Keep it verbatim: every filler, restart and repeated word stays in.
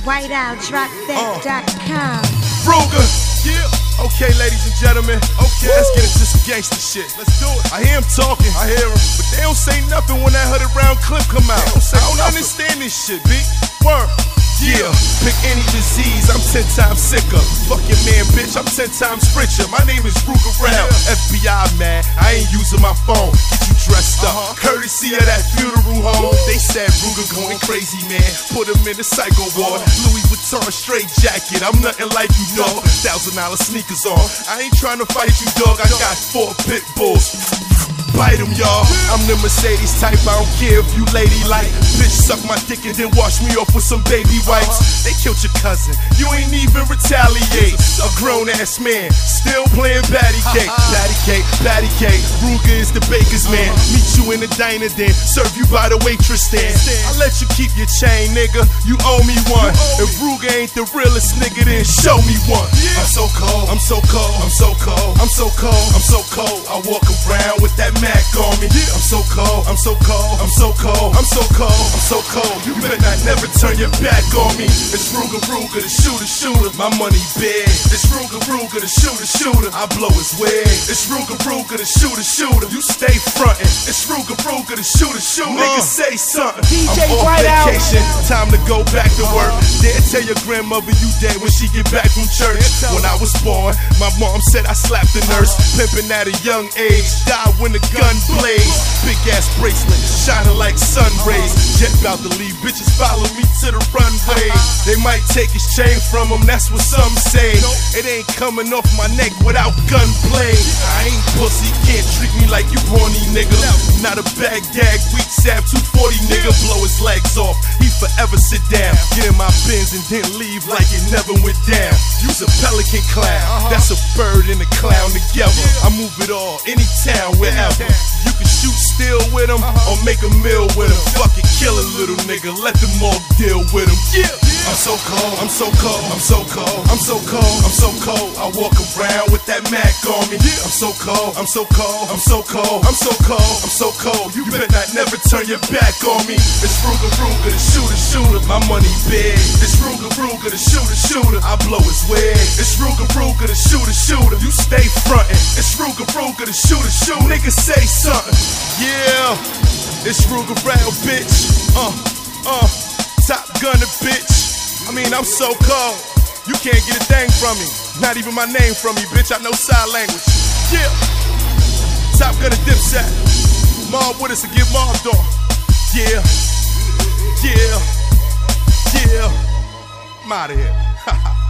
white owl drop that dot com. Uh. Ruger, yeah. Okay, ladies and gentlemen. Okay, let's get into some gangster shit. Let's do it. I hear him talking. I hear him, but they don't say nothing when that hundred round clip come out. They don't say I don't nothing. Understand this shit, B. Word. Yeah, pick any disease, I'm ten times sicker. Fuck your man, bitch, I'm ten times richer. My name is Ruger Rao, F B I man, I ain't using my phone. Get you dressed up, uh-huh. Courtesy of that funeral home. They said Ruger going crazy, man. Put him in the psycho ward. Louis Vuitton straight jacket, I'm nothing like you, dog. Thousand dollar sneakers on. I ain't trying to fight you, dog. I got four pit bulls. Bite them, y'all. I'm the Mercedes type, I don't care if you ladylike. Bitch, suck my dick and then wash me off with some baby wipes. They killed your cousin, you ain't even retaliate. A grown ass man, still playing patty cake. Patty cake, patty cake, Ruger is the baker's man. Meet you in the diner then, serve you by the waitress stand. I let you keep your chain, nigga, you owe me one. If Ruger ain't the realest nigga, then show me one. I'm so cold, I'm so cold, I'm so cold, I'm so cold, I'm so cold. I walk around with that Mac on me. I'm so cold, I'm so cold, I'm so cold, I'm so cold, I'm so cold. You better not never turn your back on me. It's Ruger Ruger, the shooter shooter. My money big. It's Ruger Ruger, the shooter shooter. I blow his wig. It's Ruger Ruger, the shooter shooter. You stay frontin'. It's Ruger Ruger, the shooter shooter. Uh. Niggas say something. D J I'm off vacation, out. Time to go back to work. Then tell your grandmother you dead when she get back from church. When I was born, my mom said I slapped the nurse. Pimpin' at a young age, died when the gun blaze. Big ass bracelet, shining like sun rays. Jet bout to leave, bitches follow me to the runway. They might take his chain from him, that's what some say. It ain't coming off my neck without gunplay. I ain't pussy, can't treat me like you horny nigga. Not a Baghdad, weak sap, two forty nigga. Blow his legs off, he forever sit down. Get in my bins and then leave like it never went down. Use a pelican clown, that's a bird and a clown together. I move it all, any town, wherever. You can shoot still with him or make a meal with him. Fuck it, kill a little nigga, let them all deal with him. Yeah. I'm so cold, I'm so cold, I'm so cold, I'm so cold, I'm so cold. I walk around with that Mac on me. I'm so cold, I'm so cold, I'm so cold, I'm so cold, I'm so cold. You better not never turn your back on me. It's Ruger Ruger, the shooter shooter. My money big. It's Ruger Ruger, the shooter shooter. I blow his wig. It's Ruger Ruger, the shooter shooter. You stay frontin'. It's Ruger Ruger, the shooter shooter. Niggas say something. Yeah, it's Ruger Rao, bitch. Uh, uh, Top Gunner, bitch. I mean, I'm so cold, you can't get a thing from me. Not even my name from me, bitch. I know sign language. Yeah, Top Gunner, Dipset. Mob with us and get mobbed on. Yeah, yeah, yeah. I'm out of here.